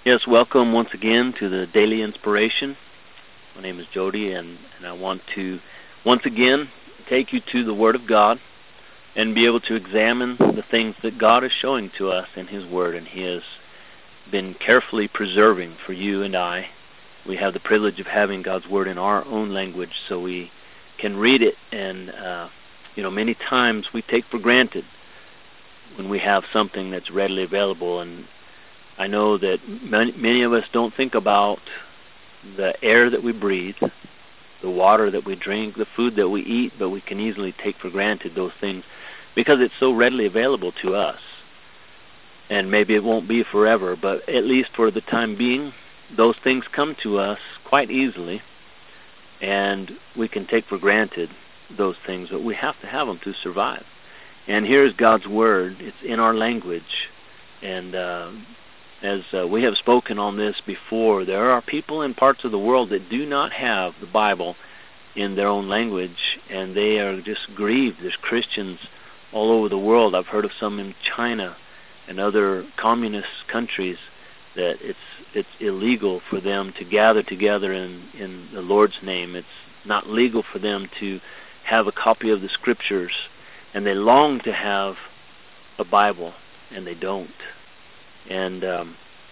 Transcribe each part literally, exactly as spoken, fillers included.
Yes, welcome once again to the Daily Inspiration. My name is Jody, and, and I want to once again take you to the Word of God and be able to examine the things that God is showing to us in His Word, and He has been carefully preserving for you and I. We have the privilege of having God's Word in our own language, so we can read it, and uh, you know, many times we take for granted when we have something that's readily available. And I know that many, many of us don't think about the air that we breathe, the water that we drink, the food that we eat, but we can easily take for granted those things because it's so readily available to us. And maybe it won't be forever, but at least for the time being, those things come to us quite easily, and we can take for granted those things, but we have to have them to survive. And here's God's Word. It's in our language, and uh, as uh, we have spoken on this before, there are people in parts of the world that do not have the Bible in their own language, and they are just grieved. There's Christians all over the world. I've heard of some in China and other communist countries that it's it's illegal for them to gather together in, in the Lord's name. It's not legal for them to have a copy of the Scriptures, and they long to have a Bible, and they don't. And um,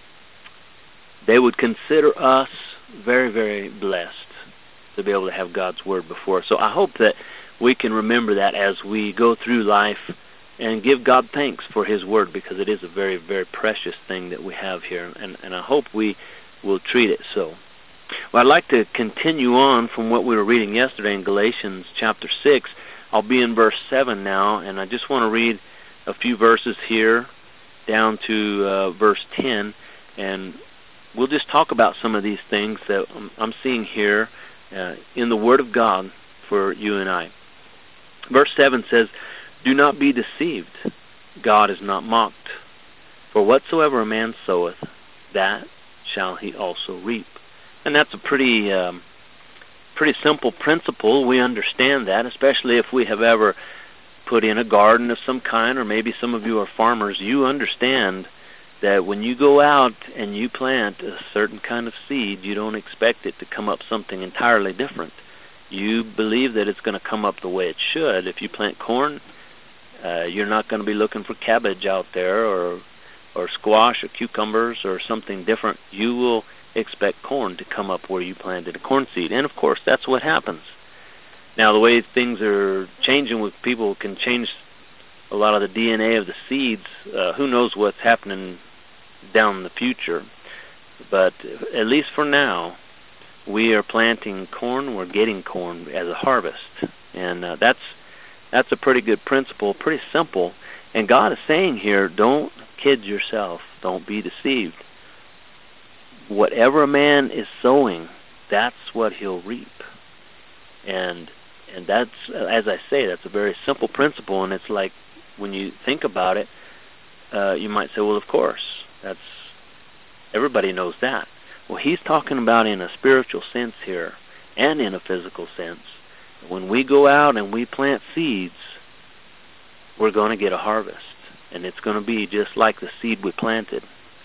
they would consider us very, very blessed to be able to have God's Word before us. So I hope that we can remember that as we go through life and give God thanks for His Word, because it is a very, very precious thing that we have here, and, and I hope we will treat it so. Well, I'd like to continue on from what we were reading yesterday in Galatians chapter six. I'll be in verse seven now, and I just want to read a few verses here down to uh, verse ten, and we'll just talk about some of these things that I'm seeing here uh, in the Word of God for you and I. Verse seven says, "Do not be deceived, God is not mocked. For whatsoever a man soweth, that shall he also reap." And that's a pretty um, pretty simple principle. We understand that, especially if we have ever put in a garden of some kind, or maybe some of you are farmers. You understand that when you go out and you plant a certain kind of seed, you don't expect it to come up something entirely different. You believe that it's going to come up the way it should. If you plant corn, uh, you're not going to be looking for cabbage out there, or or squash or cucumbers or something different. You will expect corn to come up where you planted a corn seed. And of course, that's what happens. Now, the way things are changing with people can change a lot of the D N A of the seeds. Uh, who knows what's happening down in the future. But at least for now, we are planting corn, we're getting corn as a harvest. And uh, that's that's a pretty good principle, pretty simple. And God is saying here, don't kid yourself, don't be deceived. Whatever a man is sowing, that's what he'll reap. And and that's, as I say, that's a very simple principle, and it's like, when you think about it, uh, you might say, well, of course, that's, everybody knows that. Well, he's talking about in a spiritual sense here, and in a physical sense. When we go out and we plant seeds, we're going to get a harvest, and it's going to be just like the seed we planted.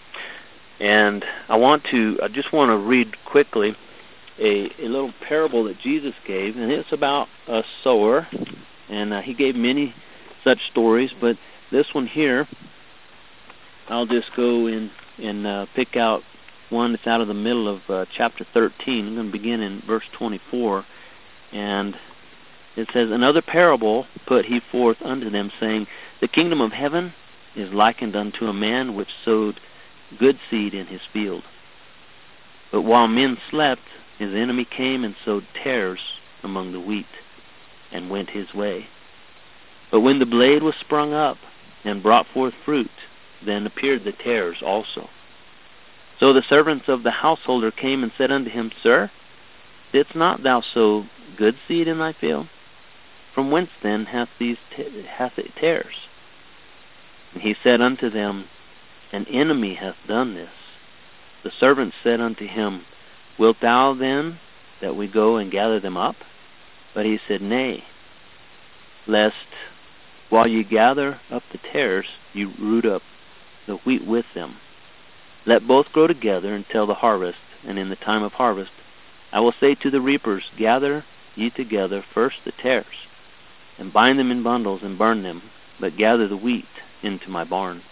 And I want to, I just want to read quickly a, a little parable that Jesus gave, and it's about a sower, and uh, he gave many such stories, but this one here, I'll just go in and uh, pick out one that's out of the middle of uh, chapter thirteen. I'm going to begin in verse twenty-four, and it says, "Another parable put he forth unto them, saying, The kingdom of heaven is likened unto a man which sowed good seed in his field. But while men slept, his enemy came and sowed tares among the wheat, and went his way. But when the blade was sprung up, and brought forth fruit, then appeared the tares also. So the servants of the householder came and said unto him, Sir, didst not thou sow good seed in thy field? From whence then hath these t- hath it tares? And he said unto them, An enemy hath done this. The servants said unto him, Wilt thou then that we go and gather them up? But he said, Nay, lest while ye gather up the tares, you root up the wheat with them. Let both grow together until the harvest, and in the time of harvest I will say to the reapers, gather ye together first the tares, and bind them in bundles and burn them, but gather the wheat into my barn.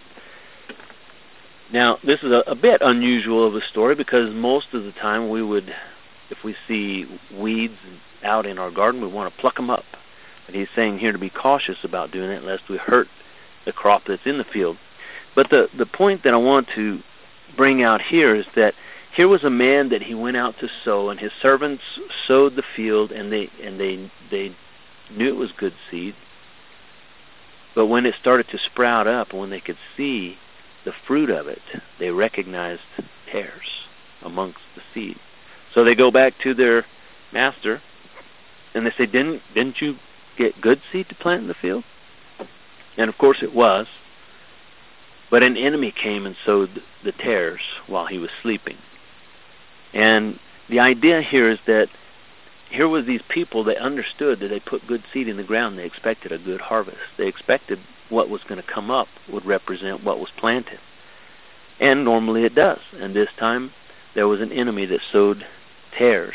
Now, this is a, a bit unusual of a story, because most of the time we would, if we see weeds out in our garden, we want to pluck them up. But he's saying here to be cautious about doing it, lest we hurt the crop that's in the field. But the, the point that I want to bring out here is that here was a man that he went out to sow, and his servants sowed the field, and they and they they knew it was good seed. But when it started to sprout up, and when they could see the fruit of it, they recognized tares amongst the seed. So they go back to their master, and they say, didn't didn't you get good seed to plant in the field? And of course it was. But an enemy came and sowed the tares while he was sleeping. And the idea here is that here were these people that understood that they put good seed in the ground. They expected a good harvest. They expected what was going to come up would represent what was planted. And normally it does. And this time there was an enemy that sowed tares.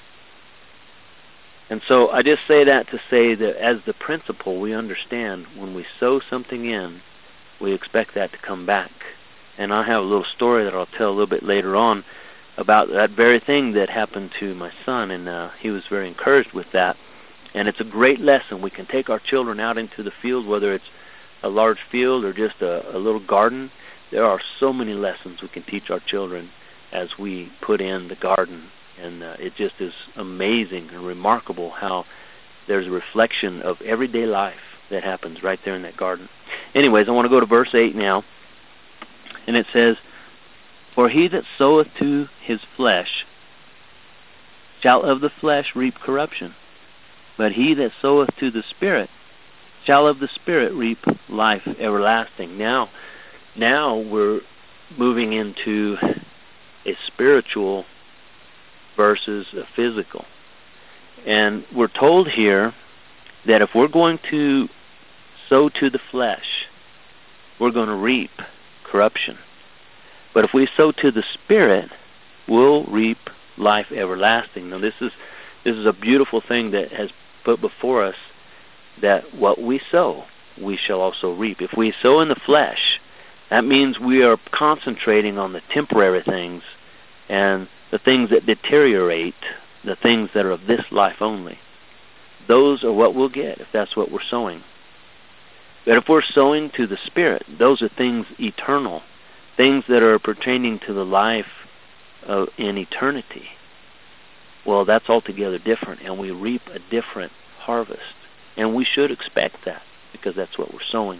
And so I just say that to say that as the principle, we understand when we sow something in, we expect that to come back. And I have a little story that I'll tell a little bit later on about that very thing that happened to my son, and uh, he was very encouraged with that. And it's a great lesson. We can take our children out into the field, whether it's a large field or just a, a little garden. There are so many lessons we can teach our children as we put in the garden. And uh, it just is amazing and remarkable how there's a reflection of everyday life that happens right there in that garden. Anyways, I want to go to verse eight now. And it says, for he that soweth to his flesh shall of the flesh reap corruption, but he that soweth to the Spirit shall of the Spirit reap life everlasting. Now, now we're moving into a spiritual versus a physical. And we're told here that if we're going to sow to the flesh, we're going to reap corruption. But if we sow to the Spirit, we'll reap life everlasting. Now this is this is a beautiful thing that has put before us, that what we sow, we shall also reap. If we sow in the flesh, that means we are concentrating on the temporary things and the things that deteriorate, the things that are of this life only. Those are what we'll get if that's what we're sowing. But if we're sowing to the Spirit, those are things eternal, things that are pertaining to the life of, in eternity. Well, that's altogether different, and we reap a different harvest. And we should expect that, because that's what we're sowing.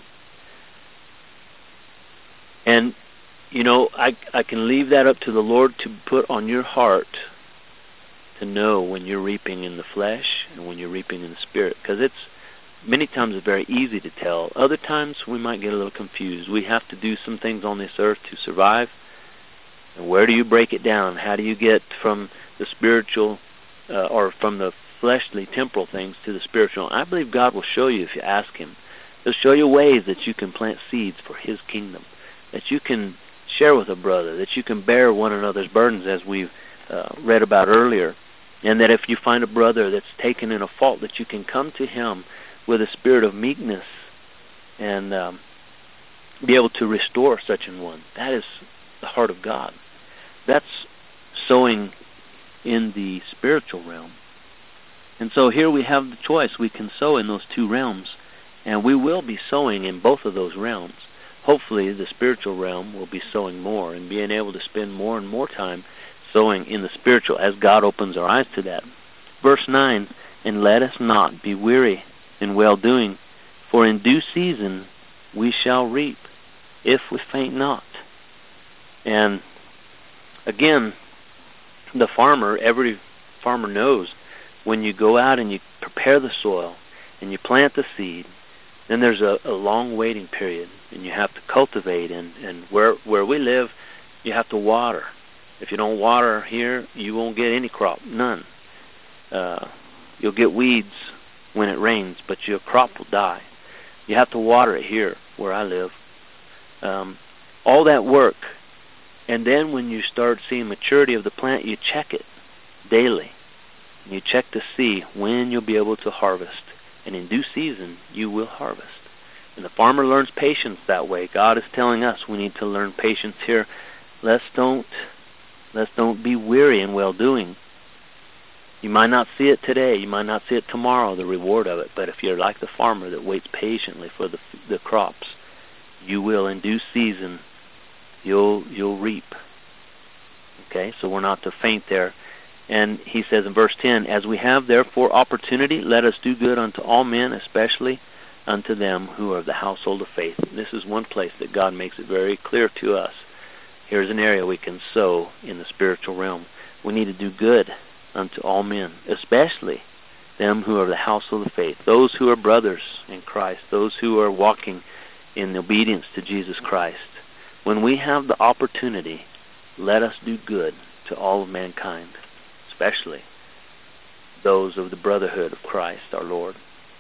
And, you know, I, I can leave that up to the Lord to put on your heart to know when you're reaping in the flesh and when you're reaping in the Spirit, because it's many times it's very easy to tell. Other times we might get a little confused. We have to do some things on this earth to survive. And where do you break it down? How do you get from the spiritual uh, or from the fleshly, temporal things to the spiritual? I believe God will show you if you ask Him. He'll show you ways that you can plant seeds for His kingdom, that you can share with a brother, that you can bear one another's burdens, as we've uh, read about earlier. And that if you find a brother that's taken in a fault, that you can come to him with a spirit of meekness and um, be able to restore such an one. That is the heart of God. That's sowing in the spiritual realm. And so here we have the choice. We can sow in those two realms, and we will be sowing in both of those realms. Hopefully the spiritual realm will be sowing more and being able to spend more and more time sowing in the spiritual as God opens our eyes to that. Verse nine, and let us not be weary in well-doing, for in due season we shall reap, if we faint not. And again, the farmer, every farmer knows, when you go out and you prepare the soil and you plant the seed, then there's a, a long waiting period, and you have to cultivate, and, and where where we live, you have to water. If you don't water here, you won't get any crop, none. Uh, you'll get weeds when it rains, but your crop will die. You have to water it here where I live. Um, all that work And then when you start seeing maturity of the plant, you check it daily. And you check to see when you'll be able to harvest. And in due season, you will harvest. And the farmer learns patience that way. God is telling us we need to learn patience here. Let's don't, let's don't be weary in well-doing. You might not see it today. You might not see it tomorrow, the reward of it. But if you're like the farmer that waits patiently for the the crops, you will in due season. You'll you'll reap. Okay, so we're not to faint there. And he says in verse ten, as we have therefore opportunity, let us do good unto all men, especially unto them who are of the household of faith. And this is one place that God makes it very clear to us. Here's an area we can sow in the spiritual realm. We need to do good unto all men, especially them who are of the household of faith, those who are brothers in Christ, those who are walking in obedience to Jesus Christ. When we have the opportunity, let us do good to all of mankind, especially those of the brotherhood of Christ our Lord.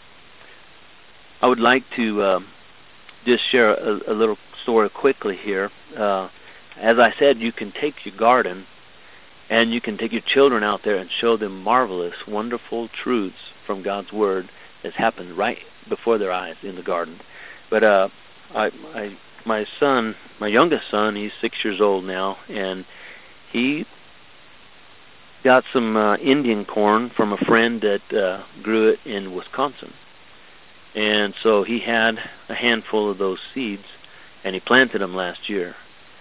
I would like to um, just share a, a little story quickly here. Uh, as I said, you can take your garden and you can take your children out there and show them marvelous, wonderful truths from God's Word that's happened right before their eyes in the garden. But uh, I, I, my son, my youngest son, he's six years old now, and he got some uh, Indian corn from a friend that uh, grew it in Wisconsin. And so he had a handful of those seeds, and he planted them last year.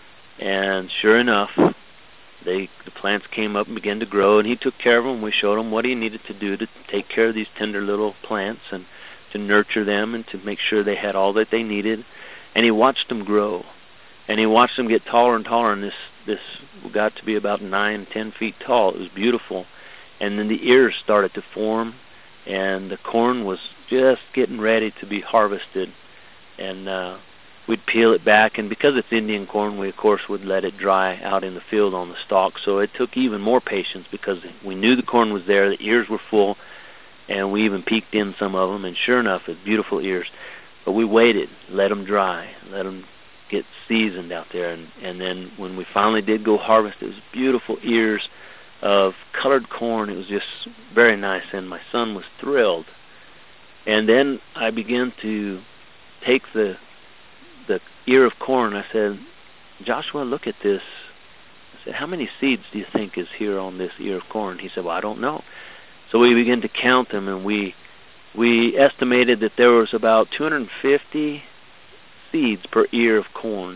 And sure enough, they the plants came up and began to grow, and he took care of them. We showed him what he needed to do to take care of these tender little plants and to nurture them and to make sure they had all that they needed. And he watched them grow, and he watched them get taller and taller, and this, this got to be about nine, ten feet tall. It was beautiful. And then the ears started to form, and the corn was just getting ready to be harvested. And uh, we'd peel it back, and because it's Indian corn, we of course would let it dry out in the field on the stalk. So it took even more patience because we knew the corn was there, the ears were full, and we even peeked in some of them, and sure enough, it's beautiful ears. But we waited, let them dry, let them get seasoned out there, and, and then when we finally did go harvest, it was beautiful ears of colored corn. It was just very nice, and my son was thrilled. And then I began to take the the ear of corn. I said, Joshua, look at this. I said, how many seeds do you think is here on this ear of corn? He said, well, I don't know. So we began to count them, and we we estimated that there was about two hundred fifty seeds per ear of corn.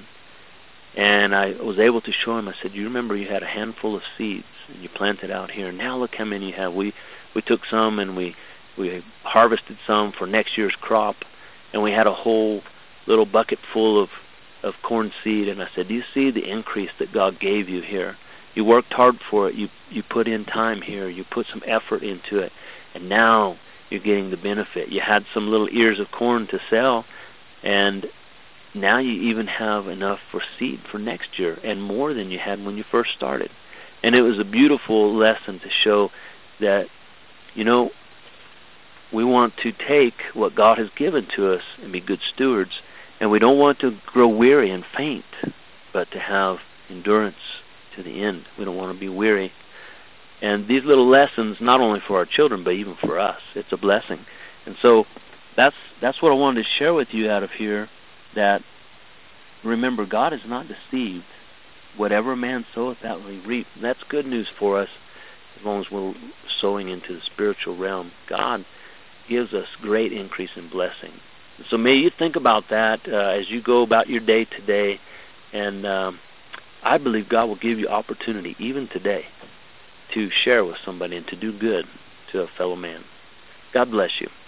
And I was able to show him, I said, you remember you had a handful of seeds, and you planted out here. Now look how many you have. We we took some, and we, we harvested some for next year's crop, and we had a whole little bucket full of, of corn seed. And I said, do you see the increase that God gave you here? You worked hard for it. You, you put in time here. You put some effort into it. And now you're getting the benefit. You had some little ears of corn to sell, and now you even have enough for seed for next year, and more than you had when you first started. And it was a beautiful lesson to show that, you know, we want to take what God has given to us and be good stewards, and we don't want to grow weary and faint, but to have endurance to the end. We don't want to be weary. And these little lessons, not only for our children, but even for us, it's a blessing. And so that's that's what I wanted to share with you out of here, that remember, God is not deceived. Whatever a man soweth, that will he reap. And that's good news for us as long as we're sowing into the spiritual realm. God gives us great increase in blessing. So may you think about that uh, as you go about your day today. And um, I believe God will give you opportunity, even today, to share with somebody and to do good to a fellow man. God bless you.